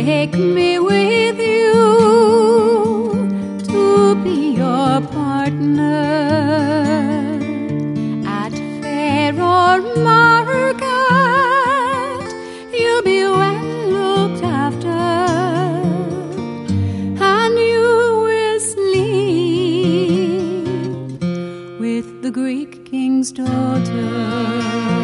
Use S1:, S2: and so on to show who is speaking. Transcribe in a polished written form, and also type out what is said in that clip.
S1: Take me with you to be your partner at fair or market. You'll be well looked after, and you will sleep with the Greek king's daughter.